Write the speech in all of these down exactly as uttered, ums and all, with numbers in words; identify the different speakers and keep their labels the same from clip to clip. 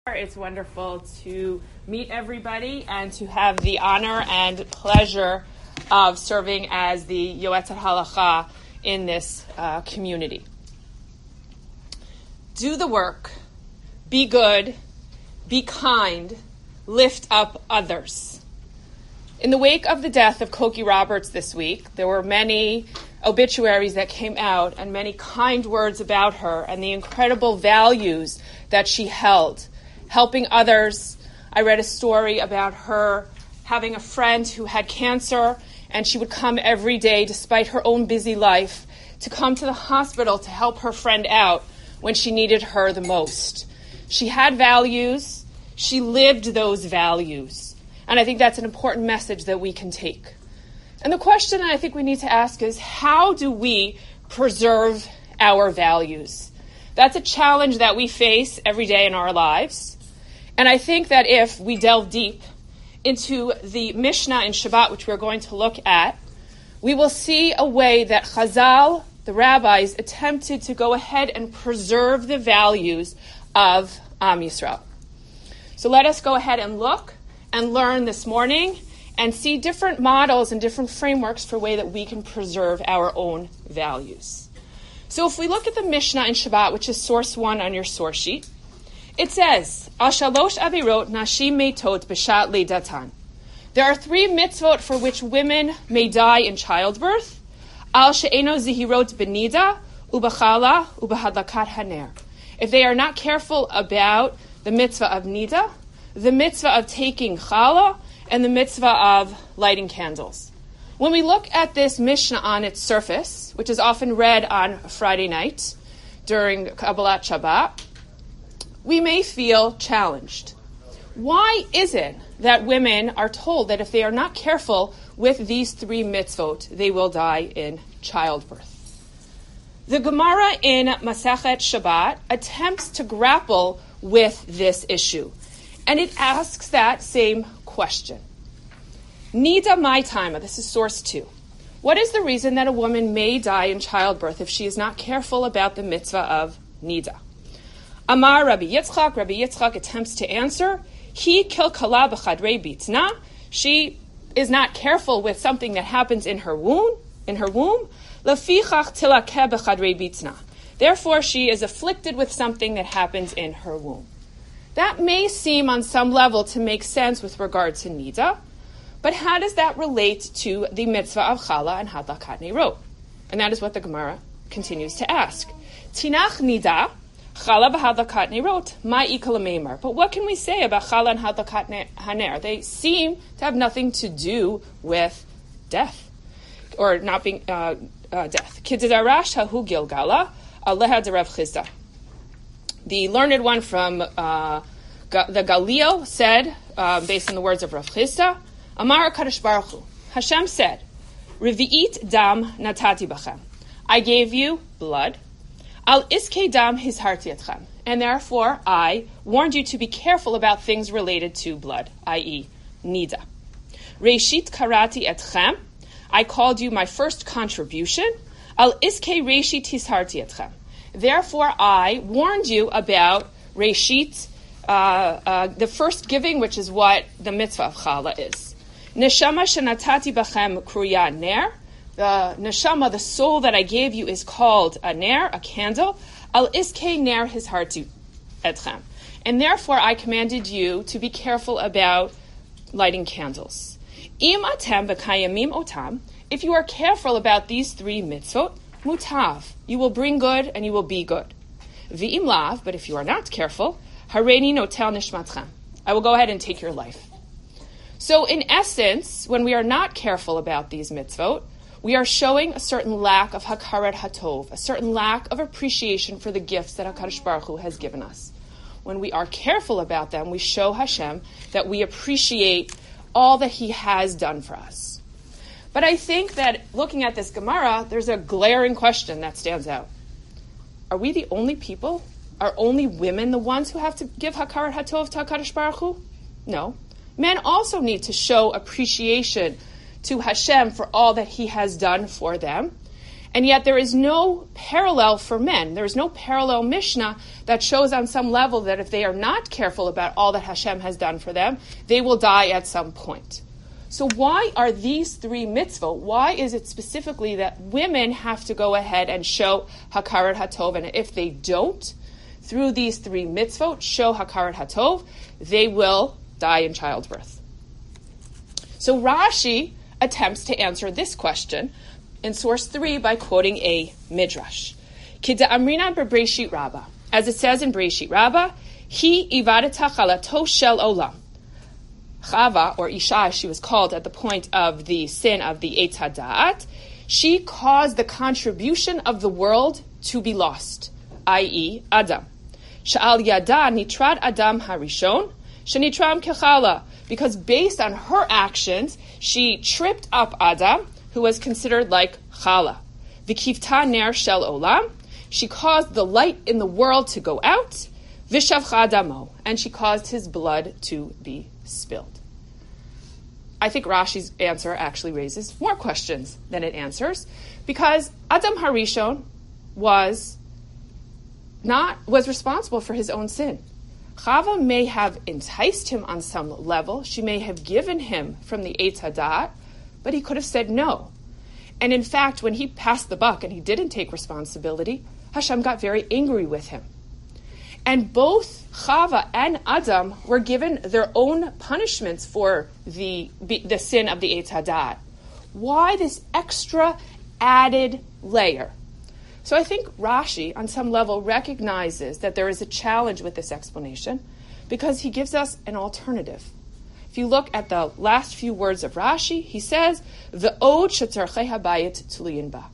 Speaker 1: It's wonderful to meet everybody and to have the honor and pleasure of serving as the Yoetzet Halacha in this uh, community. Do the work, be good, be kind, lift up others. In the wake of the death of Cokie Roberts this week, there were many obituaries that came out and many kind words about her and the incredible values that she held. Helping others. I read a story about her having a friend who had cancer, and she would come every day, despite her own busy life, to come to the hospital to help her friend out when she needed her the most. She had values. She lived those values. And I think that's an important message that we can take. And the question I think we need to ask is, how do we preserve our values? That's a challenge that we face every day in our lives. And I think that if we delve deep into the Mishnah in Shabbat, which we're going to look at, we will see a way that Chazal, the rabbis, attempted to go ahead and preserve the values of Am Yisrael. So let us go ahead and look and learn this morning and see different models and different frameworks for a way that we can preserve our own values. So if we look at the Mishnah in Shabbat, which is source one on your source sheet, it says, Al shalosh avirot nashim meitot b'shat leidatan. There are three mitzvot for which women may die in childbirth. Al she'eno zihirot b'nida, ubachala, ubahadlakat haner. If they are not careful about the mitzvah of nida, the mitzvah of taking challah, and the mitzvah of lighting candles. When we look at this Mishnah on its surface, which is often read on Friday night during Kabbalat Shabbat, we may feel challenged. Why is it that women are told that if they are not careful with these three mitzvot, they will die in childbirth? The Gemara in Masechet Shabbat attempts to grapple with this issue, and it asks that same question. Nida my time, this is source two. What is the reason that a woman may die in childbirth if she is not careful about the mitzvah of nida? Amar Rabbi Yitzchak, Rabbi Yitzchak attempts to answer, He kilkala b'chadrei bitna. She is not careful with something that happens in her womb, in her womb. Lefichach tilakeh b'chadrei bitna. Therefore, she is afflicted with something that happens in her womb. That may seem on some level to make sense with regard to nida, but how does that relate to the mitzvah of challah and hadlakat neirot? And that is what the Gemara continues to ask. Tinach nida. Challah v'hadlakat neirot, ma'i kol meimar. But what can we say about challah and hadlakat haner? They seem to have nothing to do with death, or not being uh, uh, death. K'didarash hahu gilgala aleha de Rav Chisda. The learned one from uh, the Galil said, uh, based on the words of Rav Chisda, Amar HaKadosh Baruch Hu, Hashem said, Revi'it dam natati bachem. I gave you blood. Al iskei dam hizharti etchem. And therefore, I warned you to be careful about things related to blood, that is, nida. Reishit karati etchem. I called you my first contribution. Al iskei reishit hizharti etchem. Therefore, I warned you about reishit, uh, uh, the first giving, which is what the mitzvah of challah is. Neshama shenatati bachem kruya ner. The neshama, the soul that I gave you, is called a ner, a candle. Al iskei ner hizharti etchem. And therefore I commanded you to be careful about lighting candles. Im atem v'kayamim otam. If you are careful about these three mitzvot, mutav, you will bring good and you will be good. V'im lav, but if you are not careful, hareini notel nishmatchem. I will go ahead and take your life. So in essence, when we are not careful about these mitzvot, we are showing a certain lack of hakarat hatov, a certain lack of appreciation for the gifts that HaKadosh Baruch Hu has given us. When we are careful about them, we show Hashem that we appreciate all that He has done for us. But I think that looking at this Gemara, there's a glaring question that stands out. Are we the only people? Are only women the ones who have to give hakarat hatov to HaKadosh Baruch Hu? No. Men also need to show appreciation to Hashem for all that He has done for them. And yet there is no parallel for men. There is no parallel Mishnah that shows on some level that if they are not careful about all that Hashem has done for them, they will die at some point. So why are these three mitzvot? Why is it specifically that women have to go ahead and show Hakarat HaTov? And if they don't, through these three mitzvot, show Hakarat HaTov, they will die in childbirth. So Rashi attempts to answer this question in source three by quoting a midrash. Kida Amrina Breshit Rabbah, as it says in Breshit Rabbah, He ivadata chalato shel olam. Chava, or Isha, as she was called at the point of the sin of the Eitz Hada'at, she caused the contribution of the world to be lost, that is, Adam. Sha'al yada nitrad Adam harishon, shenitram kechala, because based on her actions, she tripped up Adam, who was considered like chala. V'kivta ner shel olam, she caused the light in the world to go out, v'shavcha damo, and she caused his blood to be spilled. I think Rashi's answer actually raises more questions than it answers, because Adam Harishon was not was responsible for his own sin. Chava may have enticed him on some level. She may have given him from the Eitz Hada'at, but he could have said no. And in fact, when he passed the buck and he didn't take responsibility, Hashem got very angry with him. And both Chava and Adam were given their own punishments for the, the sin of the Eitz Hada'at. Why this extra added layer? So I think Rashi, on some level, recognizes that there is a challenge with this explanation because he gives us an alternative. If you look at the last few words of Rashi, he says, "Ve'od shetzarchei habayit tluyin ba,"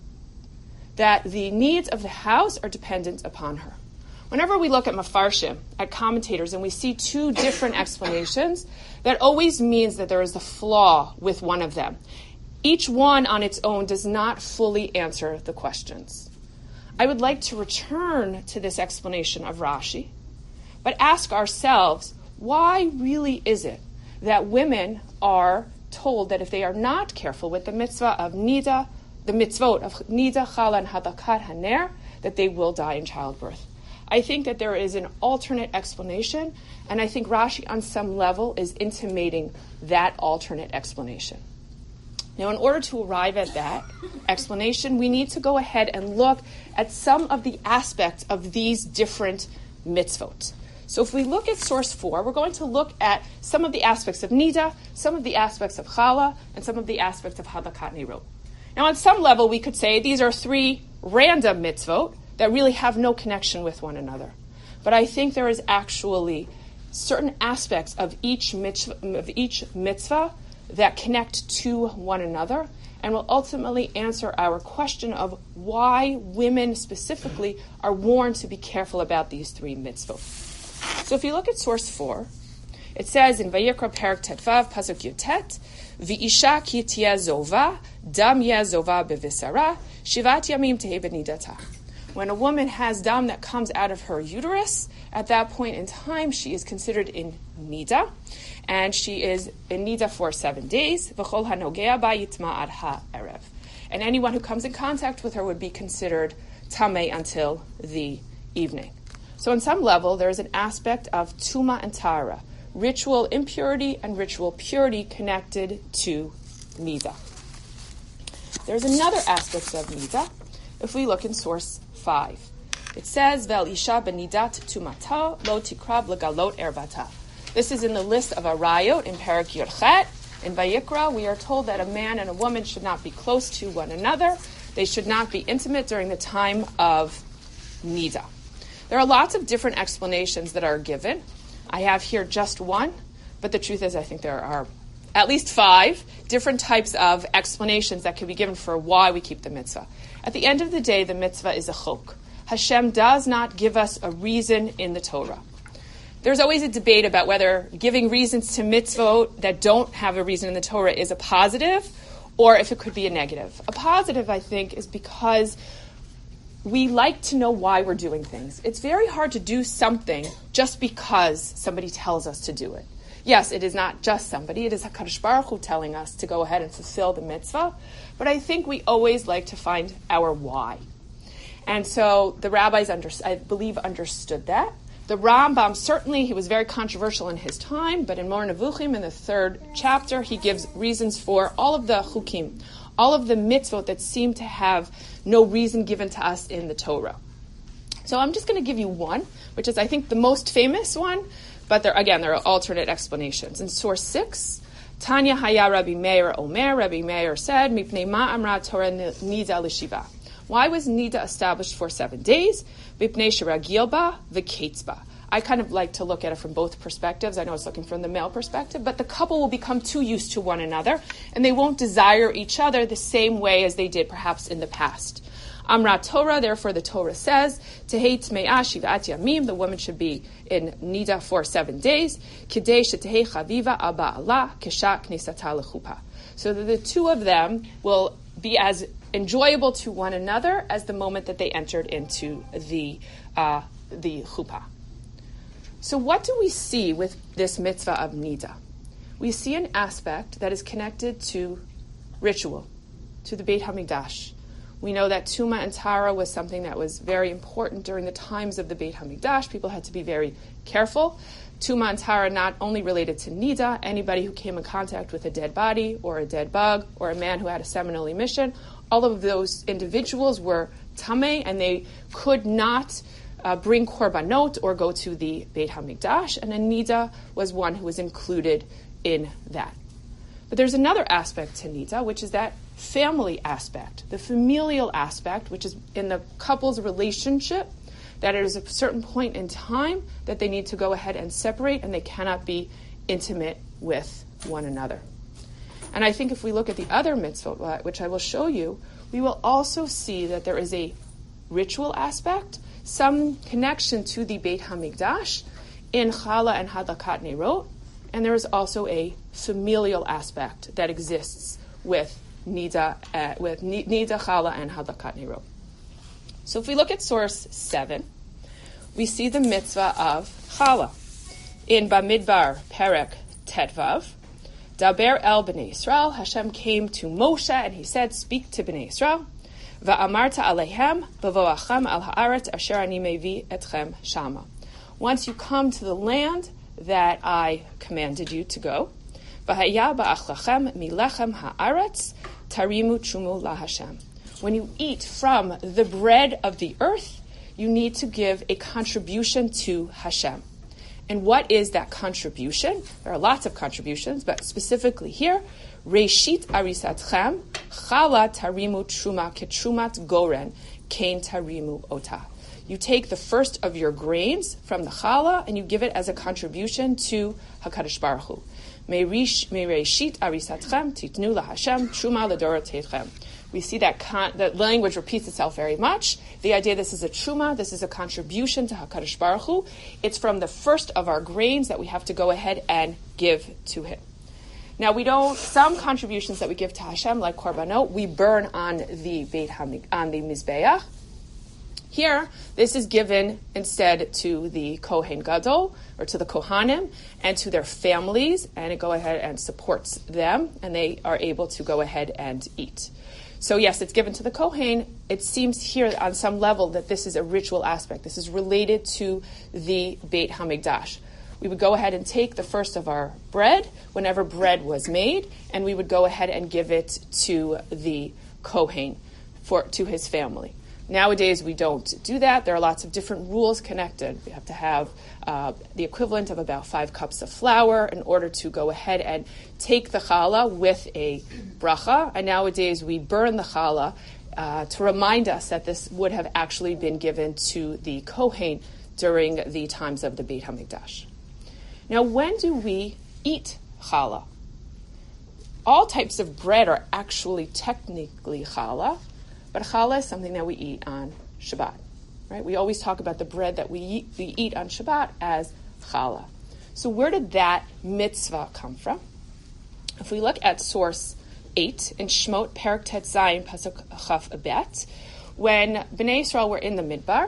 Speaker 1: that the needs of the house are dependent upon her. Whenever we look at Mefarshim, at commentators, and we see two different explanations, that always means that there is a flaw with one of them. Each one on its own does not fully answer the questions. I would like to return to this explanation of Rashi, but ask ourselves, why really is it that women are told that if they are not careful with the mitzvah of nida, the mitzvot of nida, chala, and hadakat haner, that they will die in childbirth? I think that there is an alternate explanation, and I think Rashi on some level is intimating that alternate explanation. Now, in order to arrive at that explanation, we need to go ahead and look at some of the aspects of these different mitzvot. So if we look at source four, we're going to look at some of the aspects of nida, some of the aspects of chala, and some of the aspects of hadakat nirot. Now, on some level, we could say these are three random mitzvot that really have no connection with one another. But I think there is actually certain aspects of each mitzvah, of each mitzvah that connect to one another and will ultimately answer our question of why women specifically are warned to be careful about these three mitzvot. So if you look at source four, it says in Vayikra Perak Tetvav Pasuk Yutet, V'isha ki tia zova, dam yeh zova bevisara, shivat yamim tehei benidata. When a woman has dam that comes out of her uterus, at that point in time, she is considered in nida, and she is in nida for seven days. V'chol hanogea ba yitma ad ha'erev. And anyone who comes in contact with her would be considered tamei until the evening. So on some level, there is an aspect of tuma and tara, ritual impurity and ritual purity connected to nida. There's another aspect of nida. If we look in source five, it says, "Vel isha benidat tumata lo tikrav legalot ervata." This is in the list of arayot in Parak Yurchet. In Vayikra, we are told that a man and a woman should not be close to one another. They should not be intimate during the time of nida. There are lots of different explanations that are given. I have here just one, but the truth is I think there are at least five different types of explanations that can be given for why we keep the mitzvah. At the end of the day, the mitzvah is a chok. Hashem does not give us a reason in the Torah. There's always a debate about whether giving reasons to mitzvot that don't have a reason in the Torah is a positive or if it could be a negative. A positive, I think, is because we like to know why we're doing things. It's very hard to do something just because somebody tells us to do it. yes, it is not just somebody. It is HaKadosh Baruch Hu telling us to go ahead and fulfill the mitzvah. But I think we always like to find our why. And so the rabbis, under, I believe, understood that. The Rambam, certainly, he was very controversial in his time, but in Moreh Nevuchim, in the third chapter, he gives reasons for all of the chukim, all of the mitzvot that seem to have no reason given to us in the Torah. So I'm just going to give you one, which is, I think, the most famous one, but there, again, there are alternate explanations. In source six, Tanya Haya Rabbi Meir Omer, Rabbi Meir said, Mipnei ma amra Torah nida l'shiva. Why was nida established for seven days? Mipnei sheragil ba v'ketz ba. I kind of like to look at it from both perspectives. I know it's looking from the male perspective, but the couple will become too used to one another, and they won't desire each other the same way as they did perhaps in the past. Amra Torah, therefore the Torah says, Tehei tme'ah shivat yamim, the woman should be in nida for seven days, Kidei shetehei chaviva al ba'ala kesha knesata lechupa. So that the two of them will be as enjoyable to one another as the moment that they entered into the uh, the chuppah. So what do we see with this mitzvah of nida? We see an aspect that is connected to ritual, to the Beit HaMikdash. We know that Tuma and Tara was something that was very important during the times of the Beit HaMikdash. People had to be very careful. Tuma and Tara not only related to nida, anybody who came in contact with a dead body or a dead bug or a man who had a seminal emission, all of those individuals were tameh, and they could not uh, bring korbanot or go to the Beit HaMikdash, and a nida was one who was included in that. But there's another aspect to nida, which is that family aspect, the familial aspect, which is in the couple's relationship, that it is a certain point in time that they need to go ahead and separate, and they cannot be intimate with one another. And I think if we look at the other mitzvot, which I will show you, we will also see that there is a ritual aspect, some connection to the Beit HaMikdash in Chala and Hadlakat Nerot, and there is also a familial aspect that exists with Nida, uh, with Nida, Chala, and Hadlakat Nerot. So if we look at source seven, we see the mitzvah of Chala. In Bamidbar Perek Tetvav, Daber el Bnei Yisrael, Hashem came to Moshe and he said, speak to Bnei Yisrael, Va'amarta alehem, b'voachem al ha'aretz asher ani mevi etchem shama. Once you come to the land that I commanded you to go, V'haya ba'achlachem milechem ha'aretz, tarimu chumu la Hashem. When you eat from the bread of the earth, you need to give a contribution to Hashem. And what is that contribution? There are lots of contributions, but specifically here, Reishit arisatchem, chala tarimu truma ketrumat goren, kain tarimu ota. You take the first of your grains from the chala and you give it as a contribution to HaKadosh Baruch Hu. Mereishit arisatchem titnu laHashem truma ledorotechem. We see that con- that language repeats itself very much. The idea this is a truma, this is a contribution to HaKadosh Baruch Hu. It's from the first of our grains that we have to go ahead and give to Him. Now we don't, some contributions that we give to Hashem, like korbanot, we burn on the Beit Hamik, on the Mizbeach. Here, this is given instead to the Kohen Gadol, or to the Kohanim, and to their families, and it go ahead and supports them, and they are able to go ahead and eat. So yes, it's given to the Kohen. It seems here on some level that this is a ritual aspect. This is related to the Beit HaMikdash. We would go ahead and take the first of our bread, whenever bread was made, and we would go ahead and give it to the Kohen, for to his family. Nowadays, we don't do that. There are lots of different rules connected. We have to have uh, the equivalent of about five cups of flour in order to go ahead and take the challah with a bracha. And nowadays, we burn the challah uh, to remind us that this would have actually been given to the Kohen during the times of the Beit HaMikdash. Now, when do we eat challah? All types of bread are actually technically challah, but challah is something that we eat on Shabbat, right? We always talk about the bread that we eat, we eat on Shabbat as challah. So where did that mitzvah come from? If we look at source eight in Shmot Perek Tet Zayin Pasuk Chaf Bet, when Bnei Yisrael were in the Midbar,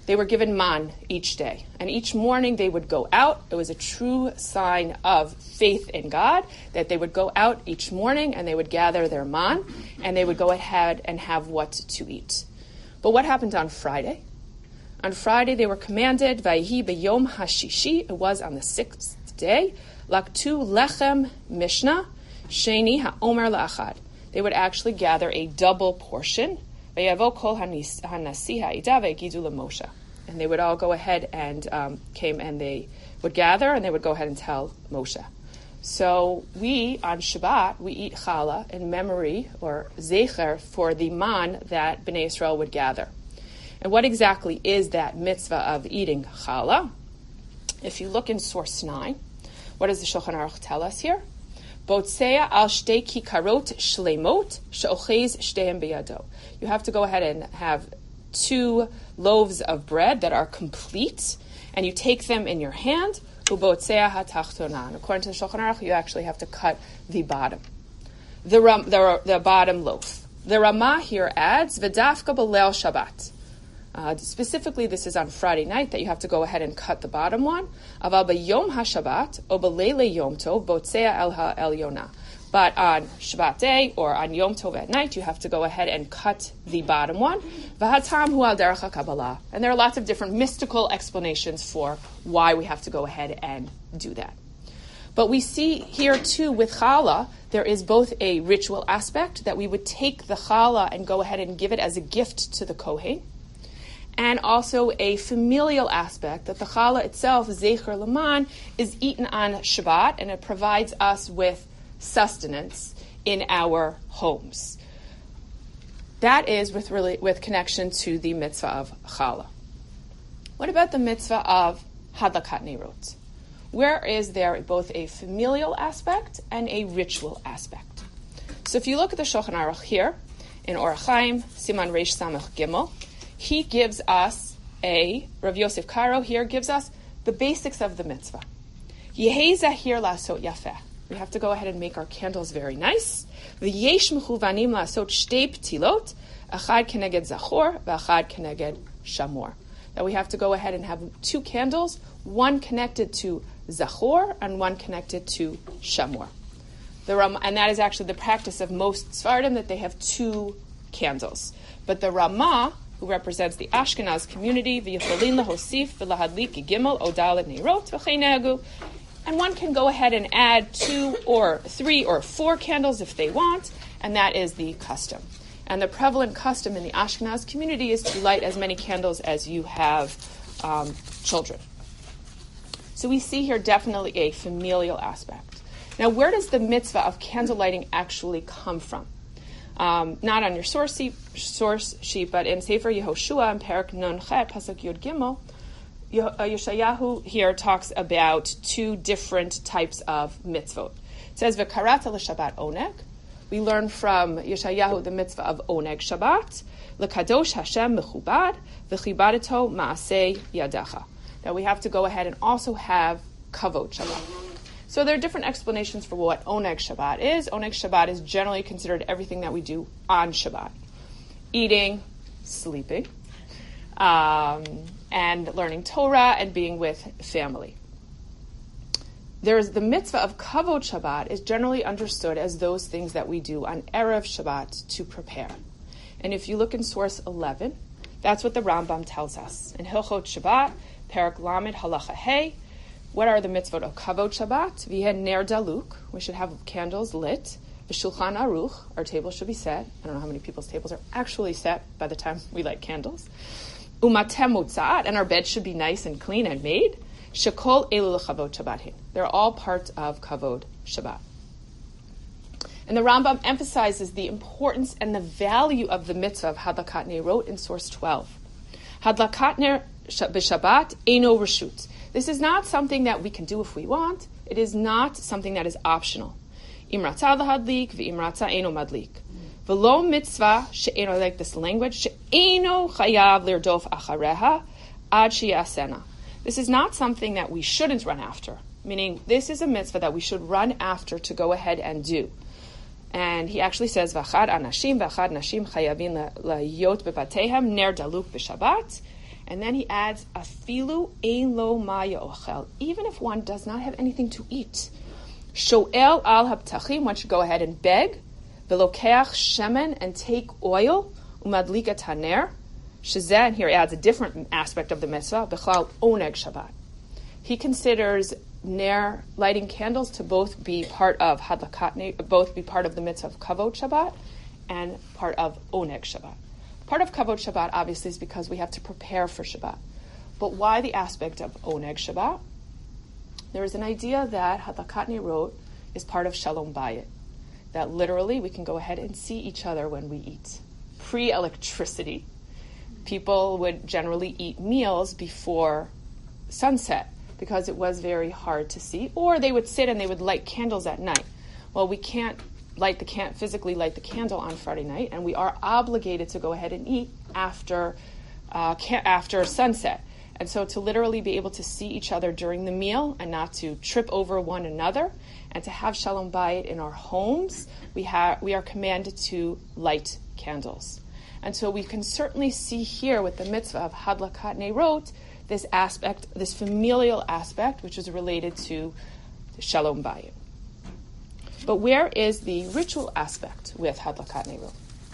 Speaker 1: they were given man each day. And each morning they would go out. It was a true sign of faith in God that they would go out each morning and they would gather their man and they would go ahead and have what to eat. But what happened on Friday? On Friday they were commanded, Vayhi b'yom hashishi, it was on the sixth day, Laktu lechem mishnah, sheni ha'omer la'achad. They would actually gather a double portion, Vayavo kol hanasi ha'ida v'gidu l'Moshe. And they would all go ahead and um, came and they would gather and they would go ahead and tell Moshe. So we, on Shabbat, we eat challah in memory or zecher for the man that Bnei Yisrael would gather. And what exactly is that mitzvah of eating challah? If you look in source nine, what does the Shulchan Aruch tell us here? Botzea al shtei kikarot shleimot she'ochez shteim biyado. You have to go ahead and have two loaves of bread that are complete, and you take them in your hand. Ubotzea hatachtonan. According to the Shulchan Aruch, you actually have to cut the bottom, the ram, the, the bottom loaf. The Ramah here adds v'dafka b'leil Shabbat. Uh, specifically, this is on Friday night that you have to go ahead and cut the bottom one. Aval b'yom haShabbat o b'leile Yom Tov botzea el ha'elyona. But on Shabbat day or on Yom Tov at night, you have to go ahead and cut the bottom one. V'hatam hu al derech haKabbalah. And there are lots of different mystical explanations for why we have to go ahead and do that. But we see here too with challah, there is both a ritual aspect that we would take the challah and go ahead and give it as a gift to the Kohen, and also a familial aspect that the challah itself, zecher laman, is eaten on Shabbat, and it provides us with sustenance in our homes. That is with really with connection to the mitzvah of challah. What about the mitzvah of hadlakat neirot? Where is there both a familial aspect and a ritual aspect? So if you look at the Shulchan Aruch here, in Orach Chaim, Siman Reish Samach Gimel, he gives us a, Rav Yosef Karo here gives us the basics of the mitzvah. Yehei zahir la'asot yafeh. We have to go ahead and make our candles very nice. V'yesh mechuvanim la'asot shtei ptilot, achad keneged zachor, v'achad keneged shamor. That we have to go ahead and have two candles, one connected to zachor and one connected to shamor. The Ram, and that is actually the practice of most Sfardim, that they have two candles. But the Ramah, who represents the Ashkenaz community, v'yicholin lahosif v'lahadlik gimel odal neirot v'cheinegu, and one can go ahead and add two or three or four candles if they want, and that is the custom. And the prevalent custom in the Ashkenaz community is to light as many candles as you have um, children. So we see here definitely a familial aspect. Now, where does the mitzvah of candle lighting actually come from? Um, not on your source sheet, source sheet, but in Sefer Yehoshua in Perek Nun Chet, Pasuk Yud Gimel, Yeshayahu here talks about two different types of mitzvot. It says, V'karata l'Shabbat oneg. We learn from Yeshayahu the mitzvah of oneg Shabbat, l'kadosh Hashem mechubad, v'chibadeto ma'aseh yadacha. That we have to go ahead and also have kavod Shabbat. So there are different explanations for what oneg Shabbat is. Oneg Shabbat is generally considered everything that we do on Shabbat. Eating, sleeping, um, and learning Torah and being with family. There's the mitzvah of kavod Shabbat is generally understood as those things that we do on Erev Shabbat to prepare. And if you look in source eleven, that's what the Rambam tells us. In Hilchot Shabbat, Perek Lamed Halacha Hey, what are the mitzvot of kavod Shabbat? V'hen ner daluk, we should have candles lit. V'shulchan aruch, our table should be set. I don't know how many people's tables are actually set by the time we light candles. Umatem mutzat, and our bed should be nice and clean and made. Shekol elu l'chavod Shabbat. They're all part of kavod Shabbat. And the Rambam emphasizes the importance and the value of the mitzvah of hadlakat neirot in source twelve. Hadlakat ner b'Shabbat eino reshut. This is not something that we can do if we want. It is not something that is optional. Imratza lahadlik v'imratza eino madlik. V'lo mitzvah she'eno, I like this language, she'eno chayav lirdof achareha ad sheyasena. This is not something that we shouldn't run after, meaning this is a mitzvah that we should run after to go ahead and do. And he actually says, V'achad anashim v'achad nashim chayavin la'yot bebatehem ner daluk b'Shabbat. And then he adds, afilu ein lo ma ya'ochel, even if one does not have anything to eat. Sho'el al habtachim, one should go ahead and beg. Velokeach shemen, and take oil. Umadlikat haner. Shezeh, and here he adds a different aspect of the mitzvah, bechlal oneg Shabbat. He considers ner, lighting candles, to both be part of hadlakat ner, both be part of the mitzvah of kavod Shabbat and part of oneg Shabbat. Part of kavod Shabbat, obviously, is because we have to prepare for Shabbat. But why the aspect of oneg Shabbat? There is an idea that hadlakat nerot is part of shalom bayit, that literally we can go ahead and see each other when we eat. Pre-electricity, people would generally eat meals before sunset because it was very hard to see, or they would sit and they would light candles at night. Well, we can't light the can physically light the candle on Friday night, and we are obligated to go ahead and eat after uh, can- after sunset. And so to literally be able to see each other during the meal and not to trip over one another, and to have shalom bayit in our homes, we have we are commanded to light candles. And so we can certainly see here with the mitzvah of hadlakat nerot this aspect, this familial aspect, which is related to shalom bayit. But where is the ritual aspect with hadlakat nerot?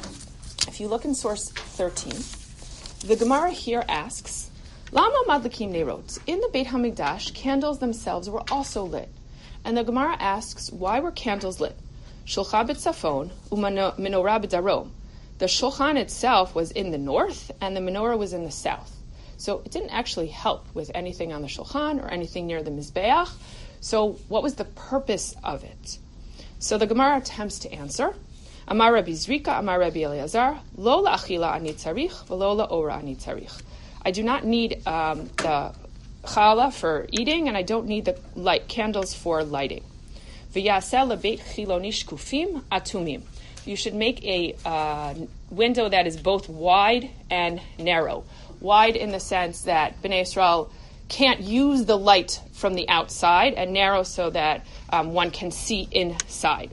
Speaker 1: If you look in source thirteen, the Gemara here asks, Lama madlikim nerot? In the Beit HaMikdash, candles themselves were also lit. And the Gemara asks, why were candles lit? Shulchan b'tzafon u'menorah b'darom. The shulchan itself was in the north, and the menorah was in the south. So it didn't actually help with anything on the shulchan or anything near the mizbeach. So what was the purpose of it? So the Gemara attempts to answer. Amar Rabbi Zrika, Amar Rabbi Eliezer, lo la'achila ani tzarich, v'lo la'ora ani tzarich. I do not need um, the challah for eating, and I don't need the light candles for lighting. V'yaseh lebeit chiloni shkufim atumim. You should make a uh, window that is both wide and narrow. Wide in the sense that Bnei Yisrael can't use the light from the outside, and narrow so that um, one can see inside.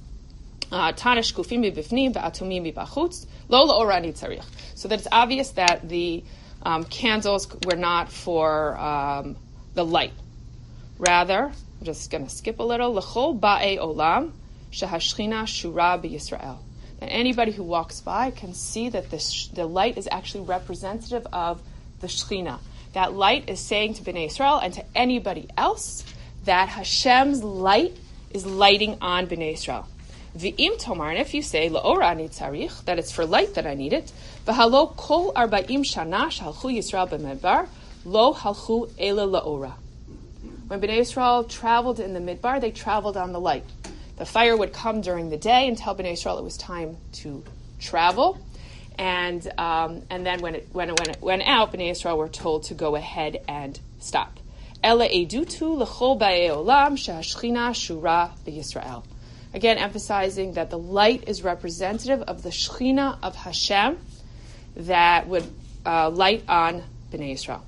Speaker 1: Tana shkufim b'bifnim v'atumim b'bachutz lo la'ora ani tzarich. So that it's obvious that the um, candles were not for um, the light. Rather, I'm just going to skip a little. L'chol ba'ei olam shehashchina shura b'Yisrael. And anybody who walks by can see that the, sh- the light is actually representative of the Shechina. That light is saying to Bnei Yisrael and to anybody else that Hashem's light is lighting on Bnei Yisrael. V'im tomar, and if you say la'ora ani tzarich, that it's for light that I need it, v'halo kol arba'im shana shalchu Yisrael b'midbar lo halchu ela la'ora. When Bnei Yisrael traveled in the midbar, they traveled on the light. The fire would come during the day and tell Bnei Yisrael it was time to travel. And um, and then when it, when, it, when it went out, Bnei Yisrael were told to go ahead and stop. Ela edutu l'chol ba'ei olam shehashchina shura b'Yisrael. Again, emphasizing that the light is representative of the Shechina of Hashem that would uh, light on Bnei Yisrael.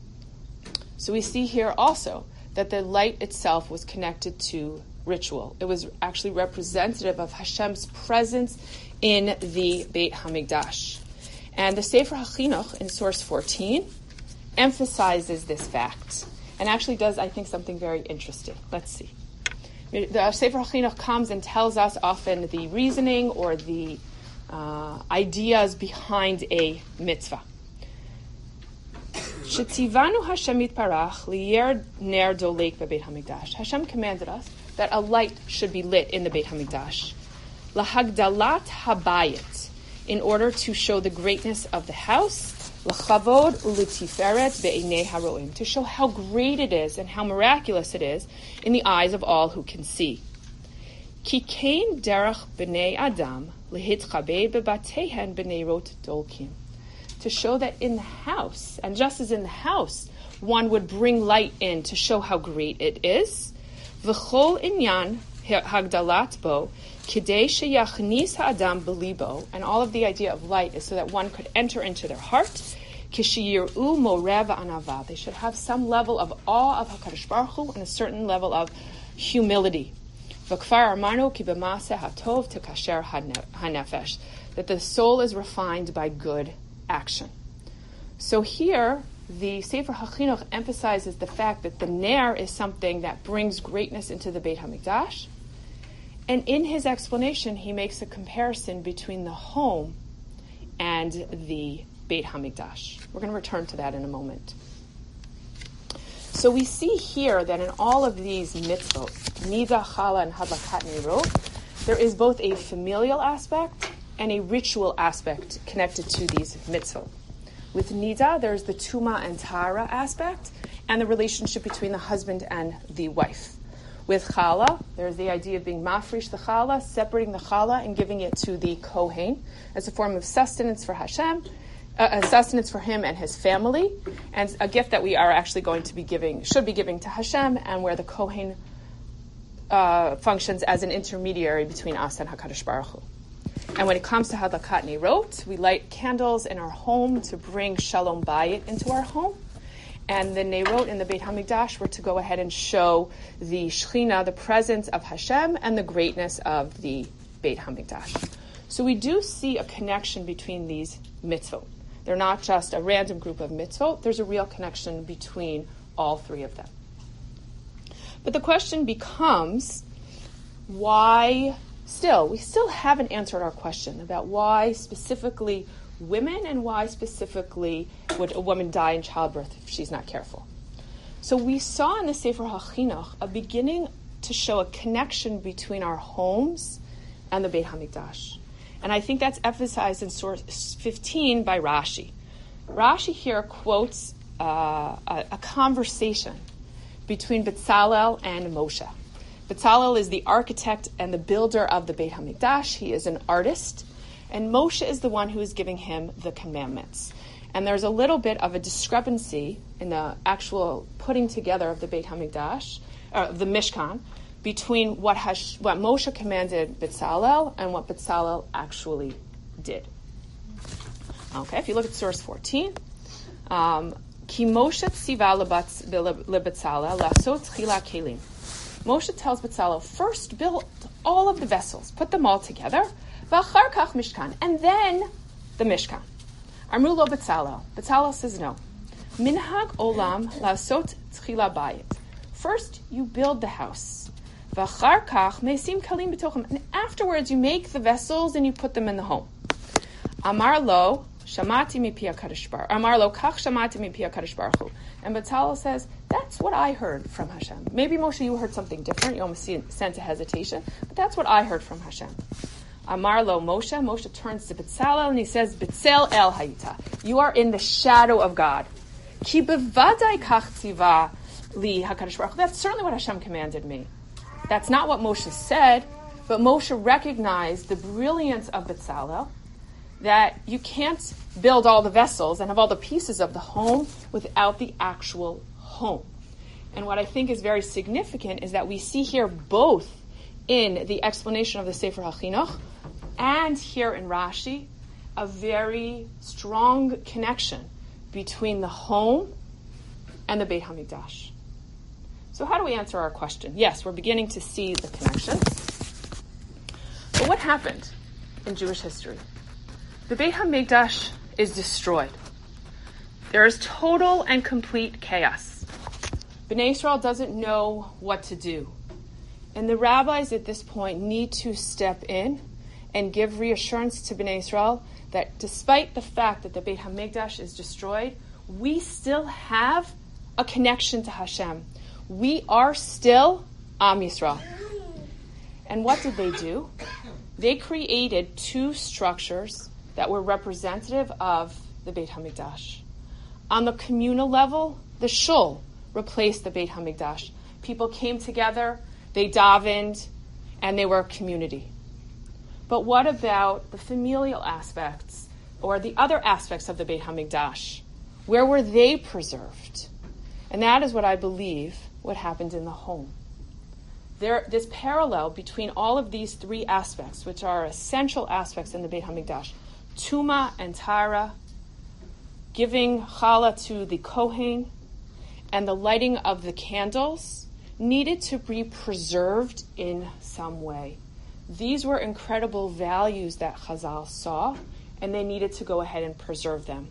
Speaker 1: So we see here also that the light itself was connected to ritual. It was actually representative of Hashem's presence in the Beit HaMikdash. And the Sefer HaChinuch in source fourteen emphasizes this fact and actually does, I think, something very interesting. Let's see. The Sefer HaChinuch comes and tells us often the reasoning or the uh, ideas behind a mitzvah. Shetzivanu Hashem yitparach liyer ner dolek bebeit hamikdash. Hashem commanded us that a light should be lit in the Beit Hamikdash. Lahagdalat habayit, in order to show the greatness of the house. L'chavod u'litiferet be'inei haroim, to show how great it is and how miraculous it is in the eyes of all who can see. Ki kein derech b'nei adam lehitchabei bebatehen b'neirot dolkim, to show that in the house, and just as in the house, one would bring light in to show how great it is. V'chol inyan hagdalat bo kidei sheyachnis ha'adam belibo, and all of the idea of light is so that one could enter into their heart. Kishiyiru morev anava, they should have some level of awe of HaKadosh Baruch Hu and a certain level of humility. V'kfar armanu ki b'maseh hatov tekasher hanefesh, that the soul is refined by good action. So here, the Sefer HaChinuch emphasizes the fact that the ner is something that brings greatness into the Beit HaMikdash. And in his explanation, he makes a comparison between the home and the Beit HaMikdash. We're going to return to that in a moment. So we see here that in all of these mitzvot, Nida, Chala, and Hadlakat Nerot, there is both a familial aspect and a ritual aspect connected to these mitzvot. With Nida, there's the Tuma and Tara aspect and the relationship between the husband and the wife. With Chala, there's the idea of being mafrish the Chala, separating the Chala and giving it to the Kohen as a form of sustenance for Hashem, uh, sustenance for him and his family, and a gift that we are actually going to be giving, should be giving to Hashem, and where the Kohen uh, functions as an intermediary between us and HaKadosh Baruch Hu. And when it comes to Hadlakat Nerot, we light candles in our home to bring Shalom Bayit into our home. And the Nerot in the Beit HaMikdash were to go ahead and show the Shechina, the presence of Hashem, and the greatness of the Beit HaMikdash. So we do see a connection between these mitzvot. They're not just a random group of mitzvot. There's a real connection between all three of them. But the question becomes, why still? We still haven't answered our question about why specifically women and why specifically would a woman die in childbirth if she's not careful. So we saw in the Sefer HaChinuch a beginning to show a connection between our homes and the Beit HaMikdash. And I think that's emphasized in source fifteen by Rashi. Rashi here quotes uh, a, a conversation between Betzalel and Moshe. Betzalel is the architect and the builder of the Beit HaMikdash. He is an artist. And Moshe is the one who is giving him the commandments. And there's a little bit of a discrepancy in the actual putting together of the Beit HaMikdash, or the Mishkan, between what, Hash, what Moshe commanded Betzalel and what Betzalel actually did. Okay, if you look at source fourteen, um, Ki Moshe tziva leBetzalel lasot tchila kelim. Moshe tells Betzalel, first build all of the vessels, put them all together, v'achar kach mishkan, and then the Mishkan. Amru lo Betzalel. Betzalel says no. Minhag olam lasot tchila bayit. First, you build the house. V'achar kach mesim kalim b'tochem, and afterwards you make the vessels and you put them in the home. Amar lo shamati mipi HaKadosh Baruch. Amar lo kach shamati mipi HaKadosh Baruch Hu. And Betzalel says, that's what I heard from Hashem. Maybe, Moshe, you heard something different. You almost sense a hesitation. But that's what I heard from Hashem. Amar lo Moshe. Moshe turns to Betzalel and he says, Betzel el hayita. You are in the shadow of God. Ki bevadai kach tziva li HaKadosh Baruch Hu. That's certainly what Hashem commanded me. That's not what Moshe said, but Moshe recognized the brilliance of Betzalel, that you can't build all the vessels and have all the pieces of the home without the actual home. And what I think is very significant is that we see here both in the explanation of the Sefer HaChinuch and here in Rashi a very strong connection between the home and the Beit HaMikdash. So how do we answer our question? Yes, we're beginning to see the connection. But what happened in Jewish history? The Beit HaMikdash is destroyed. There is total and complete chaos. Bnei Israel doesn't know what to do. And the rabbis at this point need to step in and give reassurance to Bnei Israel that despite the fact that the Beit HaMikdash is destroyed, we still have a connection to Hashem. We are still Am Yisrael. And what did they do? They created two structures that were representative of the Beit HaMikdash. On the communal level, the shul replaced the Beit HaMikdash. People came together, they davened, and they were a community. But what about the familial aspects or the other aspects of the Beit HaMikdash? Where were they preserved? And that is what I believe what happened in the home. There, this parallel between all of these three aspects, which are essential aspects in the Beit HaMikdash, Tuma and Tara, giving challah to the Kohen, and the lighting of the candles, needed to be preserved in some way. These were incredible values that Chazal saw, and they needed to go ahead and preserve them.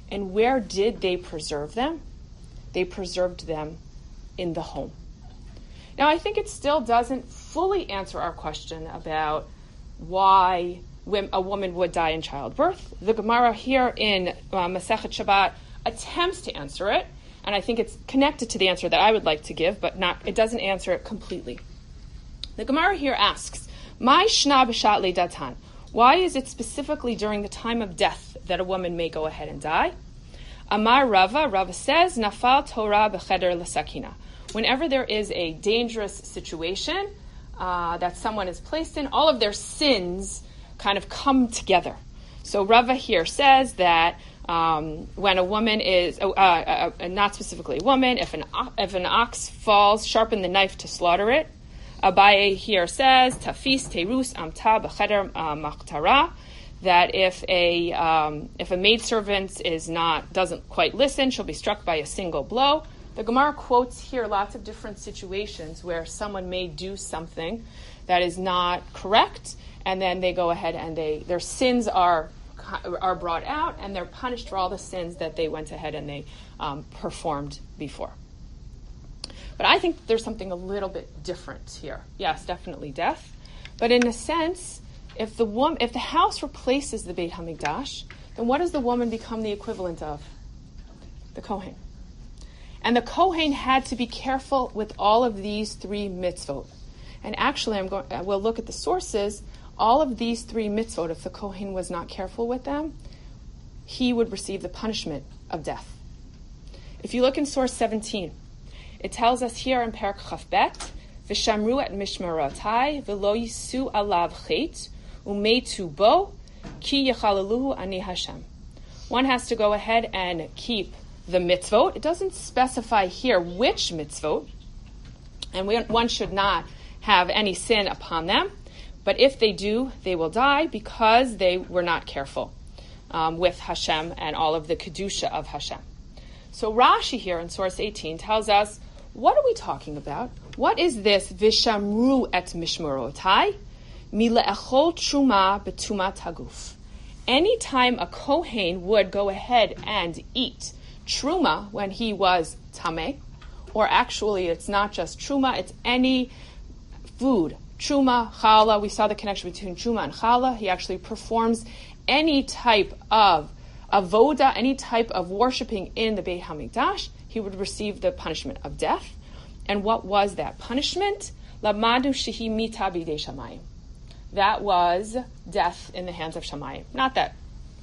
Speaker 1: And where did they preserve them? They preserved them in the home. Now, I think it still doesn't fully answer our question about why a woman would die in childbirth. The Gemara here in uh, Masechet Shabbat attempts to answer it, and I think it's connected to the answer that I would like to give, but not. It doesn't answer it completely. The Gemara here asks, "Mai shna b'shat leidatan?" Why is it specifically during the time of death that a woman may go ahead and die? Amar Rava, Rava says, "Nafal Torah b'cheder l'sakina." Whenever there is a dangerous situation uh, that someone is placed in, all of their sins kind of come together. So Rava here says that um, when a woman is, uh, uh, uh, not specifically a woman, if an if an ox falls, sharpen the knife to slaughter it. Abaye here says, Tafis terus amta b'cheder machtara, that if a um, if a maidservant is not doesn't quite listen, she'll be struck by a single blow. The Gemara quotes here lots of different situations where someone may do something that is not correct, and then they go ahead and they their sins are are brought out, and they're punished for all the sins that they went ahead and they um, performed before. But I think there's something a little bit different here. Yes, definitely death, but in a sense, if the woman, if the house replaces the Beit HaMikdash, then what does the woman become the equivalent of? The Kohen. And the Kohen had to be careful with all of these three mitzvot. And actually, I'm going. We'll look at the sources. All of these three mitzvot, if the Kohen was not careful with them, he would receive the punishment of death. If you look in source seventeen, it tells us here in Perek Chaf Bet, "V'shamru et mishmerotai v'lo yisu alav chet umetu bo ki yechalaluhu ani Hashem." One has to go ahead and keep the mitzvot. It doesn't specify here which mitzvot, and we, one should not have any sin upon them. But if they do, they will die because they were not careful um, with Hashem and all of the kedusha of Hashem. So Rashi here in source eighteen tells us, what are we talking about? What is this vishamru et mishmerotai mile'echol truma betumat haguf? Anytime a Kohen would go ahead and eat truma when he was tameh, or actually it's not just truma, it's any food. Truma, challah, we saw the connection between truma and challah. He actually performs any type of avoda, any type of worshiping in the Beit HaMikdash, he would receive the punishment of death. And what was that punishment? Lamadu shehi mita bidei shamayim. That was death in the hands of Shamayim. Not that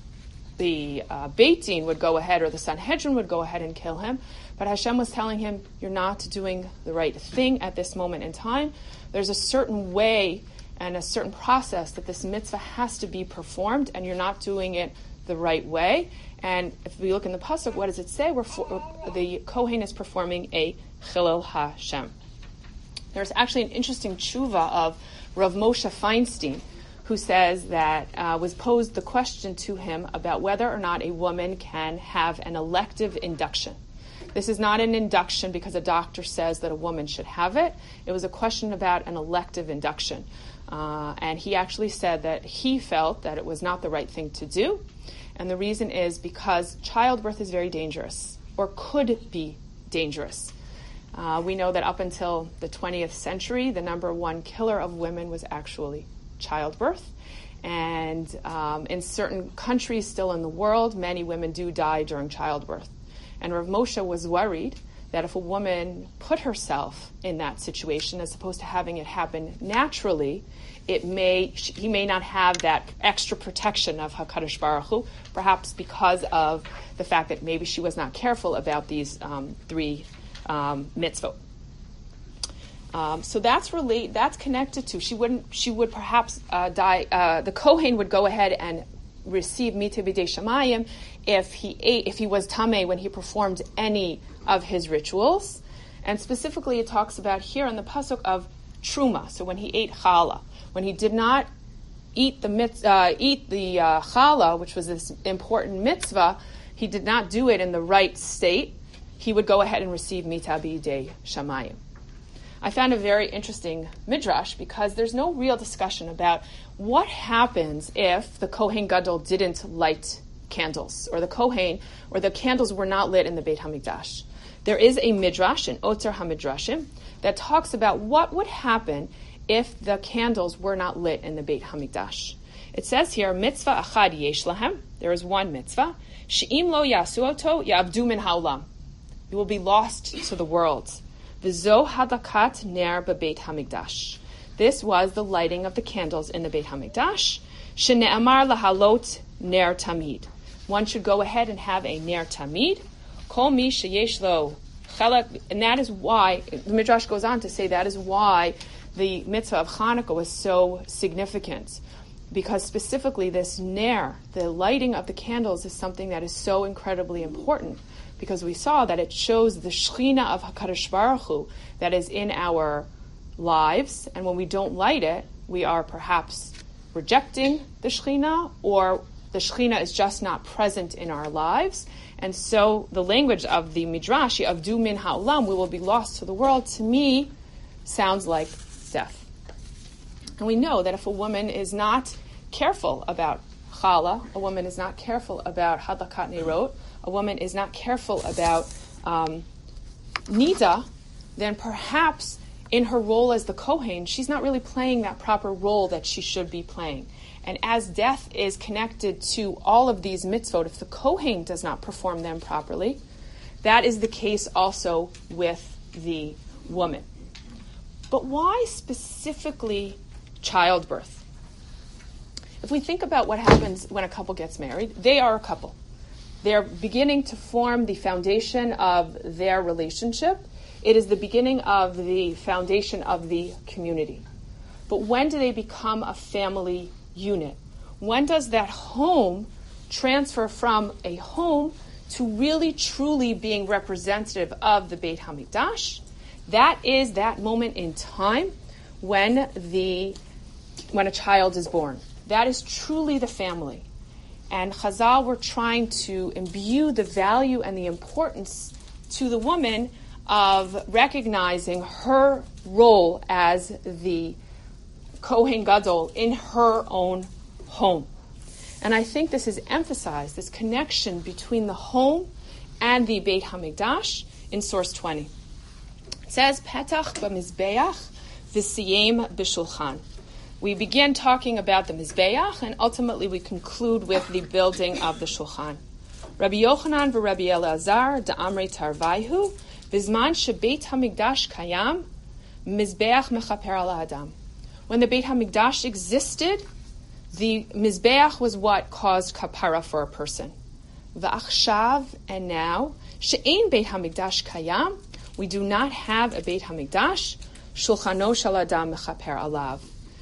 Speaker 1: the uh, Beit Din would go ahead or the Sanhedrin would go ahead and kill him, but Hashem was telling him, you're not doing the right thing at this moment in time. There's a certain way and a certain process that this mitzvah has to be performed, and you're not doing it the right way. And if we look in the pasuk, what does it say? We're for, the Kohen is performing a Chilul Hashem. There's actually an interesting tshuva of Rav Moshe Feinstein, who says that uh, was posed the question to him about whether or not a woman can have an elective induction. This is not an induction because a doctor says that a woman should have it. It was a question about an elective induction. Uh, and he actually said that he felt that it was not the right thing to do. And the reason is because childbirth is very dangerous, or could be dangerous. Uh, we know that up until the twentieth century, the number one killer of women was actually childbirth. And um, in certain countries still in the world, many women do die during childbirth. And Rav Moshe was worried that if a woman put herself in that situation as opposed to having it happen naturally, it may he may not have that extra protection of HaKadosh Baruch Hu, perhaps because of the fact that maybe she was not careful about these um, three um, mitzvot. Um, so that's relate. That's connected to she wouldn't. She would perhaps uh, die. Uh, the Kohen would go ahead and receive mita b'dei shamayim if he ate, if he was tameh when he performed any of his rituals. And specifically, it talks about here in the pasuk of truma. So when he ate challah, when he did not eat the mitz, uh, eat the uh, challah, which was this important mitzvah, he did not do it in the right state. He would go ahead and receive mita b'dei shamayim. I found a very interesting midrash because there's no real discussion about what happens if the Kohen Gadol didn't light candles, or the Kohen, or the candles were not lit in the Beit HaMikdash. There is a midrash, an Oter HaMidrashim, that talks about what would happen if the candles were not lit in the Beit HaMikdash. It says here, mitzvah achad yesh lahem, there is one mitzvah, she'im lo yasu oto ya'abdu min ha'olam. You will be lost to the world. V'zo hadakat ner b'Beit HaMikdash. This was the lighting of the candles in the Beit HaMikdash. Shene'amar lahalot ner tamid. One should go ahead and have a ner tamid. Kol mi sheyesh lo chelak. And that is why, the Midrash goes on to say that is why the mitzvah of Hanukkah was so significant. Because specifically this ner, the lighting of the candles, is something that is so incredibly important. Because we saw that it shows the Shechina of HaKadosh Baruch Hu that is in our lives, and when we don't light it, we are perhaps rejecting the Shechina, or the Shechina is just not present in our lives. And so the language of the Midrash, Avdu min ha'olam, we will be lost to the world, to me, sounds like death. And we know that if a woman is not careful about challah, a woman is not careful about hadlakat neirot, a woman is not careful about um, nida, then perhaps in her role as the Kohen, she's not really playing that proper role that she should be playing. And as death is connected to all of these mitzvot, if the Kohen does not perform them properly, that is the case also with the woman. But why specifically childbirth? If we think about what happens when a couple gets married, they are a couple. They're beginning to form the foundation of their relationship. It is the beginning of the foundation of the community. But when do they become a family unit? When does that home transfer from a home to really truly being representative of the Beit HaMikdash? That is that moment in time when the when a child is born. That is truly the family. And Chazal were trying to imbue the value and the importance to the woman of recognizing her role as the Kohen Gadol in her own home. And I think this is emphasized, this connection between the home and the Beit HaMikdash in source twenty. It says, Petach b'mizbeach v'siyem b'shulchan. We begin talking about the Mizbeach, and ultimately we conclude with the building of the Shulchan. Rabbi Yochanan v'Rabbi Elazar da'amrei tarvayhu v'zman shebeit hamikdash kayam Mizbeach mechaper al adam. When the Beit HaMikdash existed, the Mizbeach was what caused kapara for a person. V'achshav, and now, she'ein Beit HaMikdash kayam, we do not have a Beit HaMikdash, shulchano shel adam mechaper alav.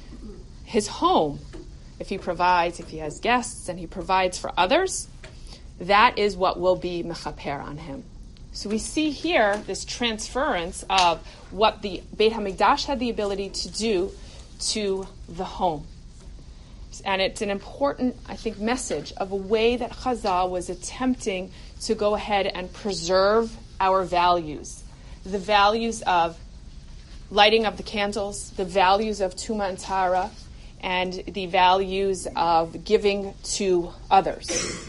Speaker 1: His home, if he provides, if he has guests and he provides for others, that is what will be mechaper on him. So we see here this transference of what the Beit HaMikdash had the ability to do to the home. And it's an important, I think, message of a way that Chazal was attempting to go ahead and preserve our values. The values of lighting of the candles, the values of Tuma and Tara, and the values of giving to others.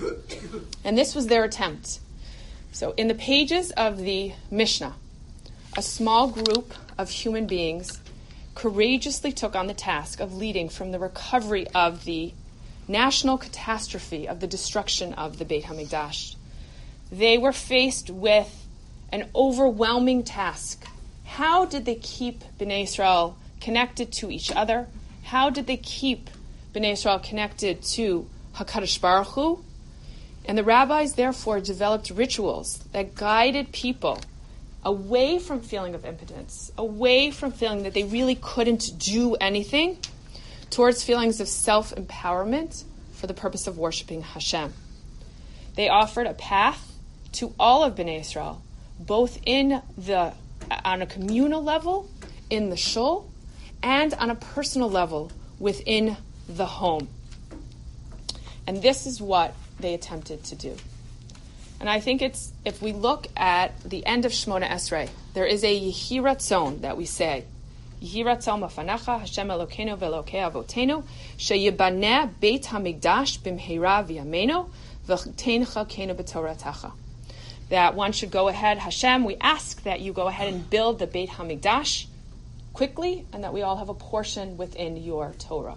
Speaker 1: And this was their attempt. So in the pages of the Mishnah, a small group of human beings courageously took on the task of leading from the recovery of the national catastrophe of the destruction of the Beit HaMikdash. They were faced with an overwhelming task. How did they keep Bnei Israel connected to each other? How did they keep Bnei Israel connected to HaKadosh Baruch Hu? And the rabbis therefore developed rituals that guided people away from feeling of impotence, away from feeling that they really couldn't do anything, towards feelings of self-empowerment for the purpose of worshiping Hashem. They offered a path to all of Bnei Israel, both in the on a communal level, in the shul, and on a personal level within the home. And this is what they attempted to do. And I think it's, if we look at the end of Shemona Esrei, there is a Yehi Ratzon that we say, Yehi Ratzon mafanacha Hashem Elokeinu ve'Elokei avotenu sheyibaneh Beit HaMikdash b'mheira v'yameinu V'teincha kenu b'toratecha. That one should go ahead, Hashem, we ask that you go ahead and build the Beit HaMikdash quickly, and that we all have a portion within your Torah.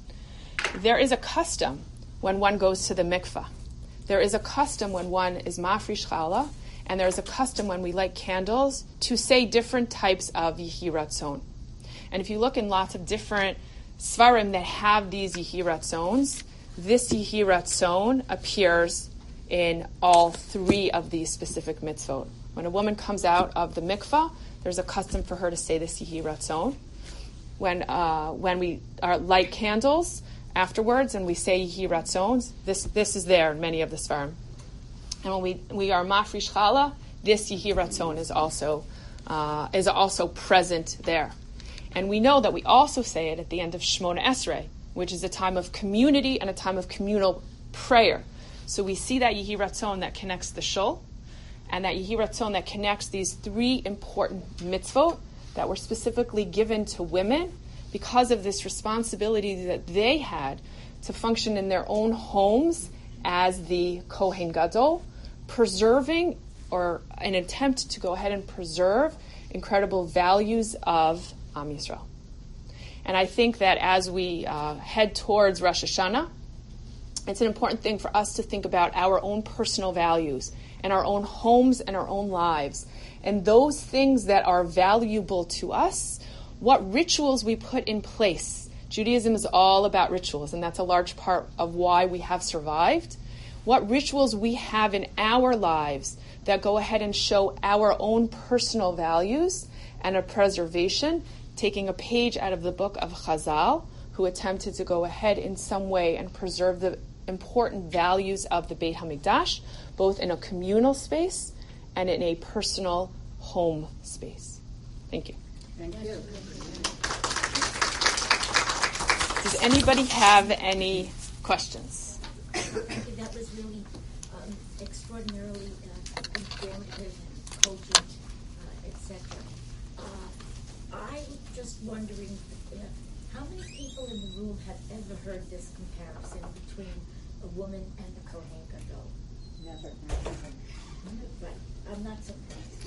Speaker 1: There is a custom when one goes to the mikvah. There is a custom when one is mafrish challah, and there is a custom when we light candles to say different types of Yehi Ratzon. And if you look in lots of different svarim that have these Yehi Ratzons, this Yehi Ratzon appears in all three of these specific mitzvot. When a woman comes out of the mikvah, there's a custom for her to say this Yehi Ratzon. When uh, when we are light candles afterwards and we say Yehi Ratzons, this this is there in many of the svarim. And when we we are mafrish challah, this Yehi Ratzon is also uh, is also present there. And we know that we also say it at the end of Shmona Esrei, which is a time of community and a time of communal prayer. So we see that Yehi Ratzon that connects the shul, and that Yehi Ratzon that connects these three important mitzvot that were specifically given to women because of this responsibility that they had to function in their own homes as the Kohen Gadol, preserving or an attempt to go ahead and preserve incredible values of Am Yisrael. And I think that as we uh, head towards Rosh Hashanah, it's an important thing for us to think about our own personal values and our own homes and our own lives. And those things that are valuable to us, what rituals we put in place. Judaism is all about rituals, and that's a large part of why we have survived. What rituals we have in our lives that go ahead and show our own personal values and a preservation, taking a page out of the book of Chazal, who attempted to go ahead in some way and preserve the important values of the Beit HaMikdash, both in a communal space and in a personal home space. Thank you.
Speaker 2: Thank you.
Speaker 1: Does anybody have any questions?
Speaker 3: That was really um, extraordinarily uh, informative and cogent, uh, et cetera. Uh, I'm just wondering, uh, how many people in the room have ever heard this comparison between a woman and the Kohen Gadol?
Speaker 2: Never.
Speaker 3: Right. I'm not surprised.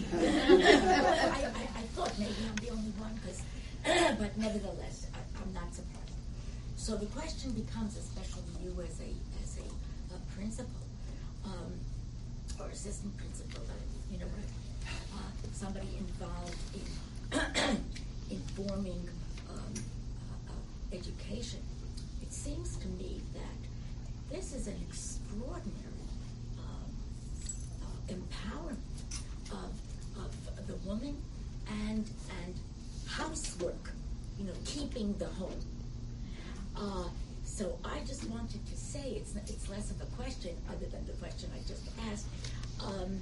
Speaker 3: I, I, I thought maybe I'm the only one, cause, but nevertheless, I, I'm not surprised. So the question becomes, especially you as a as a, a principal um, or assistant principal, uh, you know, uh, somebody involved in informing um, uh, uh, education. It seems to me that this is an extraordinary um, uh, empowerment of, of the woman and and housework, you know, keeping the home. Uh, so I just wanted to say, it's it's less of a question other than the question I just asked. Um,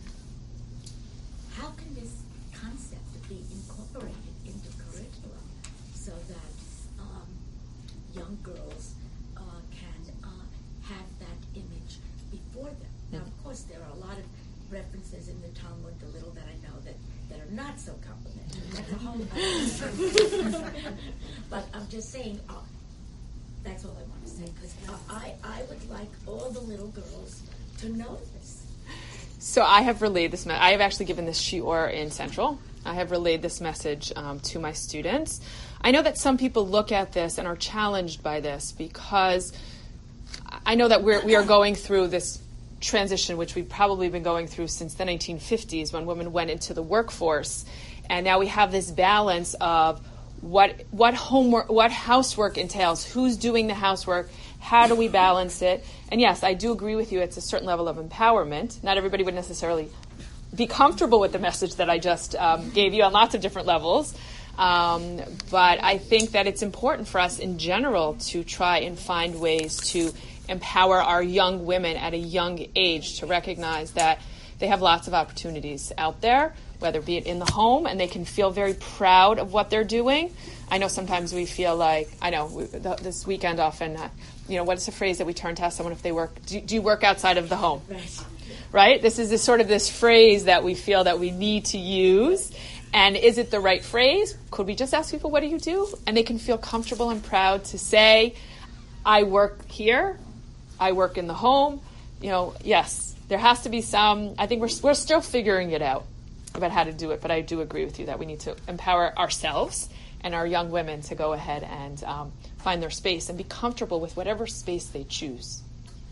Speaker 3: how can this concept be incorporated into curriculum so that um, young girls uh, can uh, have that image before them? Now, of course, there are a lot of references in the Talmud, the little that I know, that, that are not so complimentary. That's a whole other But I'm just saying, uh, that's all I want to say, because uh, I, I would like all the little girls to know this.
Speaker 1: So I have relayed this. Me- I have actually given this shiur in Central. I have relayed this message um, to my students. I know that some people look at this and are challenged by this because I know that we're, we are going through this transition, which we've probably been going through since the nineteen fifties when women went into the workforce. And now we have this balance of what what homework, what housework entails, who's doing the housework, how do we balance it? And yes, I do agree with you, it's a certain level of empowerment. Not everybody would necessarily be comfortable with the message that I just um, gave you on lots of different levels. Um, but I think that it's important for us in general to try and find ways to empower our young women at a young age to recognize that they have lots of opportunities out there, whether it be it in the home, and they can feel very proud of what they're doing. I know sometimes we feel like, I know we, th- this weekend often, uh, you know, what's the phrase that we turn to ask someone if they work, do, do you work outside of the home?
Speaker 3: Right.
Speaker 1: Right? This is this sort of this phrase that we feel that we need to use. And is it the right phrase? Could we just ask people, what do you do? And they can feel comfortable and proud to say, I work here, I work in the home, you know, yes, there has to be some, I think we're we're still figuring it out about how to do it, but I do agree with you that we need to empower ourselves and our young women to go ahead and um, find their space and be comfortable with whatever space they choose.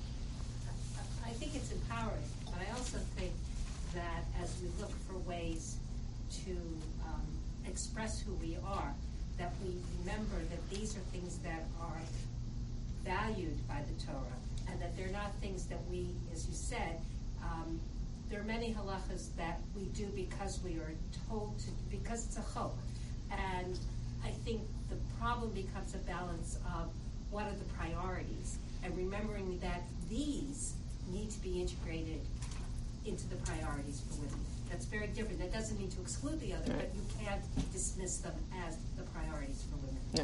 Speaker 2: I think it's empowering, but I also think that as we look for ways to um, express who we are, that we remember that these are things that are valued by the Torah, and that they're not things that we, as you said, um, there are many halachas that we do because we are told to, because it's a chok. And I think the problem becomes a balance of what are the priorities, and remembering that these need to be integrated into the priorities for women. That's very different. That doesn't mean to exclude the other, right. But you can't dismiss them as the priorities for women.
Speaker 1: Yeah.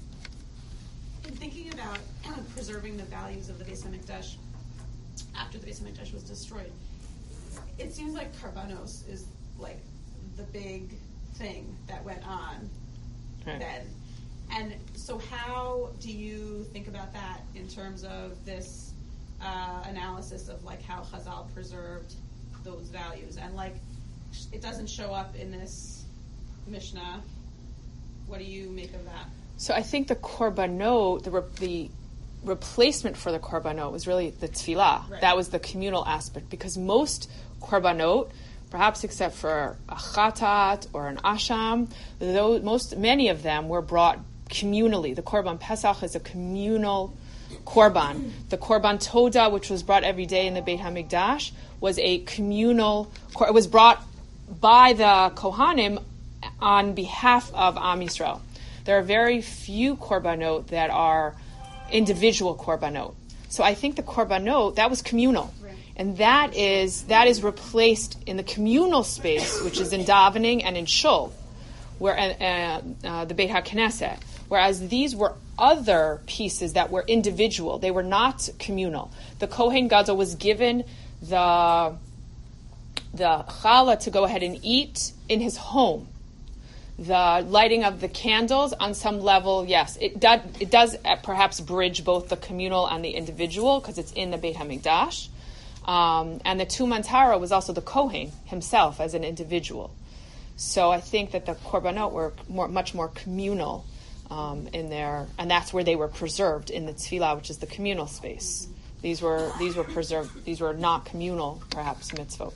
Speaker 4: In thinking about preserving the values of the Beis HaMikdash after the Beis HaMikdash was destroyed, it seems like Karbanos is like the big thing that went on right. then. And so how do you think about that in terms of this uh, analysis of like how Chazal preserved those values? And like, it doesn't show up in this Mishnah. What do you make of that?
Speaker 1: So I think the korbanot, the, re- the replacement for the korbanot was really the tefillah. Right. That was the communal aspect, because most korbanot, perhaps except for a chatat or an asham, those, most many of them were brought communally. The korban pesach is a communal korban. The korban toda, which was brought every day in the Beit HaMikdash, was a communal. It was brought by the Kohanim on behalf of Am Yisrael. There are very few korbanot that are individual korbanot. So I think the korbanot, that was communal. Right. And that is that is replaced in the communal space, which is in davening and in shul, where uh, uh, the Beit HaKnesset. Whereas these were other pieces that were individual. They were not communal. The Kohen Gadol was given the, the challah to go ahead and eat in his home. The lighting of the candles, on some level, yes, it does, it does perhaps bridge both the communal and the individual because it's in the Beit HaMikdash. Um, and the Tuman Tara was also the Kohen himself as an individual. So I think that the Korbanot were more, much more communal um, in their, and that's where they were preserved in the Tefillah, which is the communal space. These were these were preserved. These were not communal, perhaps mitzvot.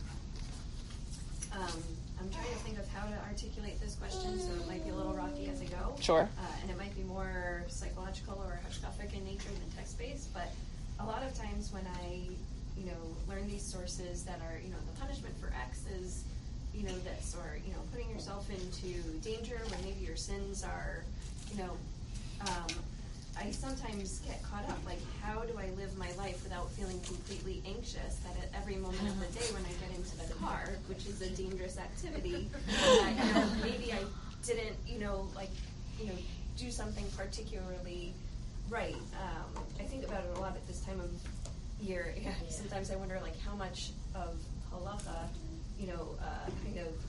Speaker 5: Um, I'm trying to think of how to articulate this question, so it might be a little rocky as I go.
Speaker 1: Sure.
Speaker 5: Uh, and it might be more psychological or hashkafic in nature than text-based, but a lot of times when I, you know, learn these sources that are, you know, the punishment for X is, you know, this, or, you know, putting yourself into danger when maybe your sins are, you know, um, I sometimes get caught up, like, how do I live my life without feeling completely anxious that at every moment of the day when I get into the car, which is a dangerous activity, that, you know, maybe I didn't, you know, like, you know, do something particularly right. Um, I think about it a lot at this time of year. Yeah, sometimes I wonder, like, how much of halacha, you know, uh, kind of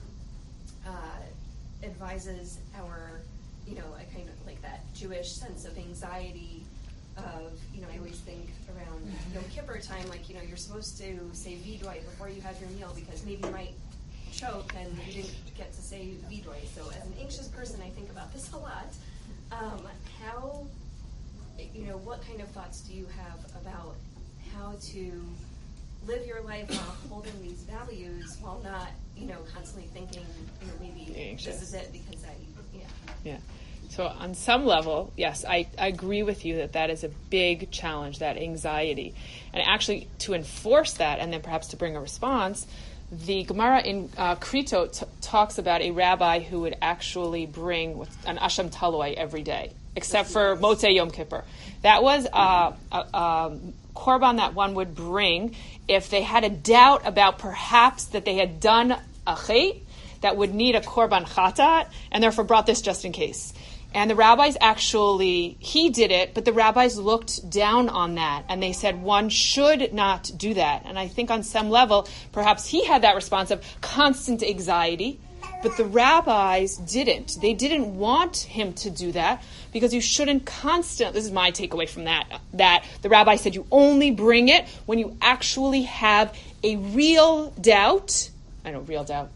Speaker 5: uh, advises our, you know, a kind of like that Jewish sense of anxiety of, you know, I always think around Yom Kippur time, like, you know, you're supposed to say Vidui before you have your meal because maybe you might choke and you didn't get to say Vidui. So as an anxious person, I think about this a lot. Um, how, you know, what kind of thoughts do you have about how to live your life while holding these values while not, you know, constantly thinking, you know, maybe anxious. This is it because I, yeah.
Speaker 1: Yeah. So on some level, yes, I, I agree with you that that is a big challenge, that anxiety. And actually, to enforce that and then perhaps to bring a response, the Gemara in uh, Krito t- talks about a rabbi who would actually bring an Asham Taloi every day, except for Motzei Yom Kippur. That was uh, a, a korban that one would bring if they had a doubt about perhaps that they had done a chet that would need a korban chatat, and therefore brought this just in case. And the rabbis actually, he did it, but the rabbis looked down on that, and they said one should not do that. And I think on some level, perhaps he had that response of constant anxiety But the rabbis didn't. They didn't want him to do that because you shouldn't constantly, this is my takeaway from that, that the rabbi said you only bring it when you actually have a real doubt. I know, real doubt.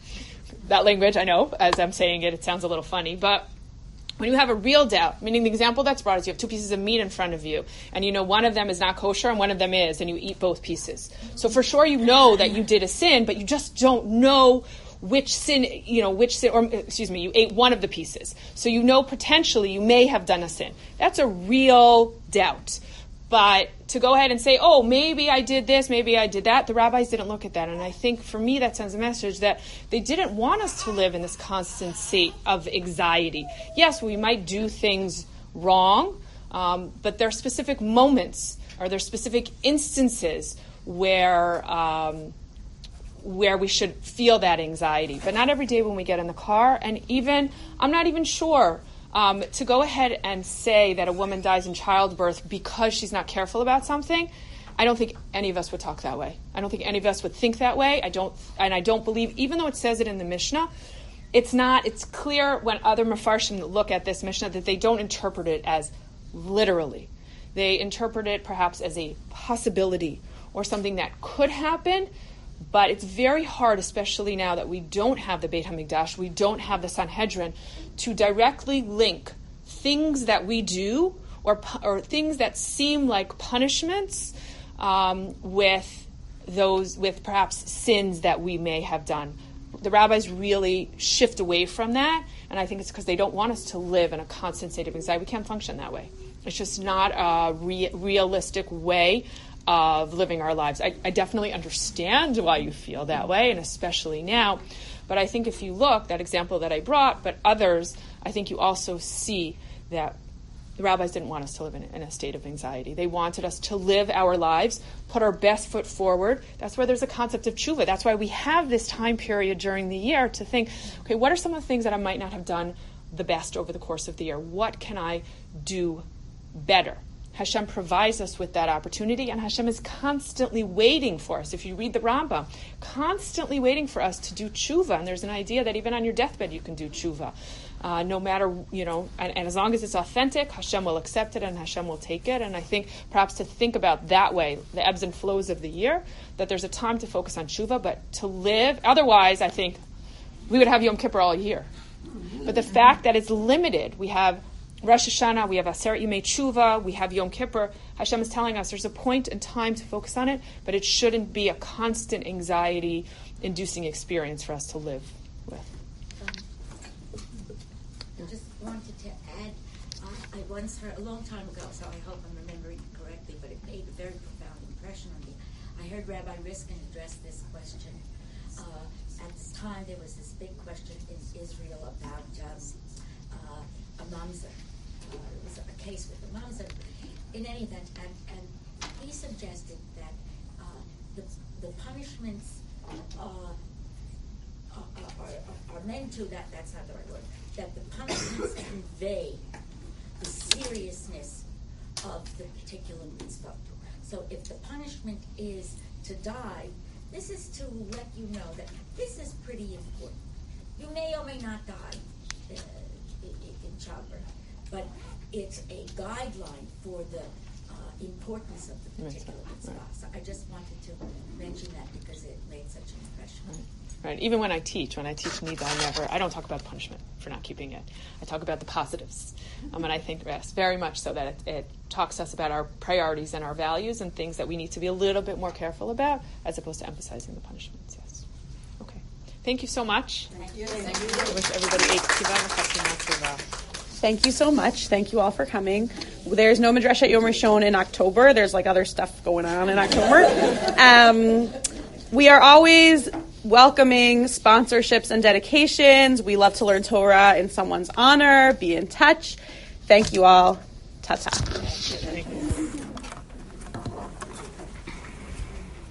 Speaker 1: That language, I know, as I'm saying it, it sounds a little funny, but when you have a real doubt, meaning the example that's brought is you have two pieces of meat in front of you, and you know one of them is not kosher and one of them is, and you eat both pieces. So for sure you know that you did a sin, but you just don't know which sin, you know, which sin, or excuse me, you ate one of the pieces. So you know potentially you may have done a sin. That's a real doubt. But to go ahead and say, oh, maybe I did this, maybe I did that, the rabbis didn't look at that. And I think for me that sends a message that they didn't want us to live in this constant state of anxiety. Yes, we might do things wrong, um, but there are specific moments or there are specific instances where um, where we should feel that anxiety. But not every day when we get in the car. And even, I'm not even sure Um, to go ahead and say that a woman dies in childbirth because she's not careful about something, I don't think any of us would talk that way. I don't think any of us would think that way. I don't, and I don't believe, even though it says it in the Mishnah, it's not, it's clear when other Mefarshim look at this Mishnah that they don't interpret it as literally. They interpret it perhaps as a possibility or something that could happen, but it's very hard, especially now that we don't have the Beit HaMikdash, we don't have the Sanhedrin, to directly link things that we do or or things that seem like punishments um, with those with perhaps sins that we may have done. The rabbis really shift away from that, and I think it's because they don't want us to live in a constant state of anxiety. We can't function that way. It's just not a re- realistic way of living our lives. I, I definitely understand why you feel that way, and especially now. But I think if you look, that example that I brought, but others, I think you also see that the rabbis didn't want us to live in, in a state of anxiety. They wanted us to live our lives, put our best foot forward. That's why there's a concept of tshuva. That's why we have this time period during the year to think, okay, what are some of the things that I might not have done the best over the course of the year? What can I do better? Hashem provides us with that opportunity, and Hashem is constantly waiting for us. If you read the Rambam, constantly waiting for us to do tshuva. And there's an idea that even on your deathbed you can do tshuva. Uh, no matter, you know, and, and as long as it's authentic, Hashem will accept it and Hashem will take it. And I think perhaps to think about that way, the ebbs and flows of the year, that there's a time to focus on tshuva, but to live, otherwise I think we would have Yom Kippur all year. But the fact that it's limited, we have Rosh Hashanah, we have Aseret Yemei Tshuva, we have Yom Kippur. Hashem is telling us there's a point in time to focus on it, but it shouldn't be a constant anxiety-inducing experience for us to live with.
Speaker 3: Um, I just wanted to add, uh, I once heard, a long time ago, so I hope I'm remembering correctly, but it made a very profound impression on me. I heard Rabbi Riskin address this question. Uh, at this time, there was this big question in Israel about um, uh, a mamzer. Uh, it was a case with a mamzer. In any event, and, and he suggested that uh, the, the punishments uh, are, are, are meant to, that that's not the right word, that the punishments convey the seriousness of the particular mitzvah. So if the punishment is to die, this is to let you know that this is pretty important. You may or may not die uh, in, in childbirth, but it's a guideline for the uh, importance of the particular mitzvah. Right. So I just wanted to mention that because it made such an impression.
Speaker 1: Right. Right. Even when I teach, when I teach Nida, I never, I don't talk about punishment for not keeping it. I talk about the positives. Um, and I think, yes, very much so that it, it talks to us about our priorities and our values and things that we need to be a little bit more careful about as opposed to emphasizing the punishments. Yes. Okay. Thank you so much.
Speaker 4: Thank you. Thank
Speaker 1: you. I wish everybody ate kiva.
Speaker 6: Thank you so much. Thank you all for coming. There's no Midrashat Yom Rishon in October. There's like other stuff going on in October. Um, we are always welcoming sponsorships and dedications. We love to learn Torah in someone's honor. Be in touch. Thank you all. Ta-ta.